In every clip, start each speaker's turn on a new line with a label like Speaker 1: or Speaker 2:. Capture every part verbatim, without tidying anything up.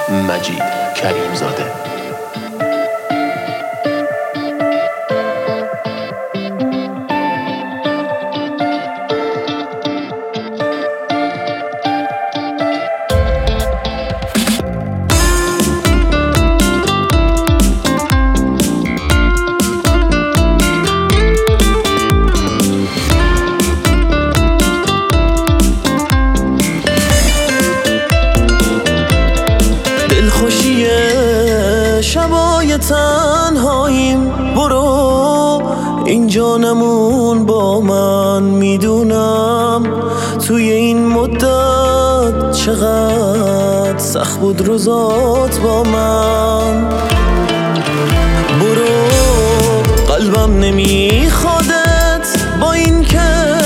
Speaker 1: مجید کریمزاده.
Speaker 2: شبای تنهاییم، برو اینجا نمون با من. میدونم توی این مدت چقدر سخت بود روزات با من. برو قلبم نمیخوادت، با این که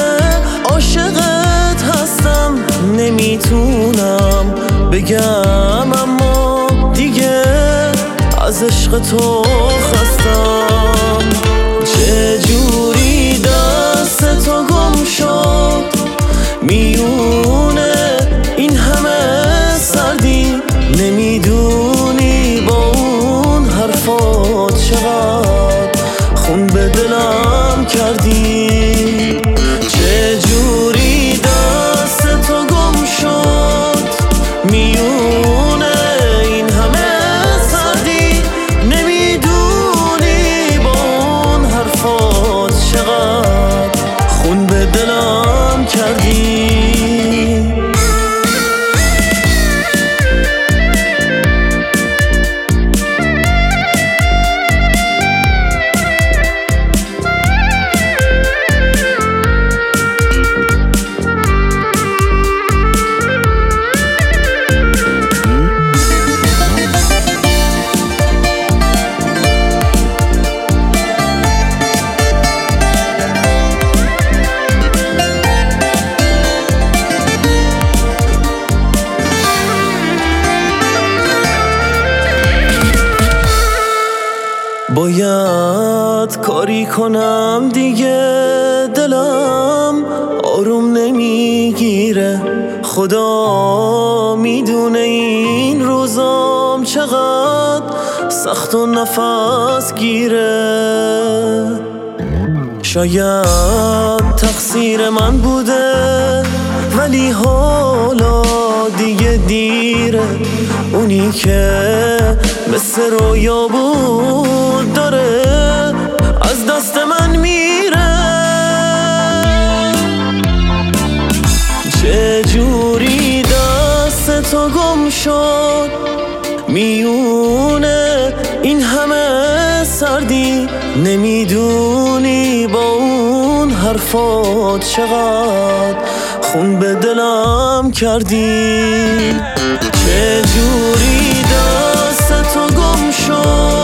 Speaker 2: عاشقت هستم نمیتونم بگم، اما دیگه از عشق تو خستم. چه جوری دست تو گم شد میونه این همه سردی، نمیدونی با اون حرفات چقدر خون به دلم کردی. چه جوری دست تو گم شد میونه این همه سردی، نمیدونی با اون حرفات چقدر خون به دلم کردی. باید کاری کنم دیگه، دلم آروم نمیگیره. خدا میدونه این روزام چقدر سخت و نفس گیره. شاید تقصیر من بوده ولی حالا دیگه دیره. اونی که مثل رویا بود داره از دست من میره. چه جوری دست تو گم شد میونه این همه سردی، نمیدونی با اون حرفات چقدر خون به دلم کردی. چه جوری دست تو گم شد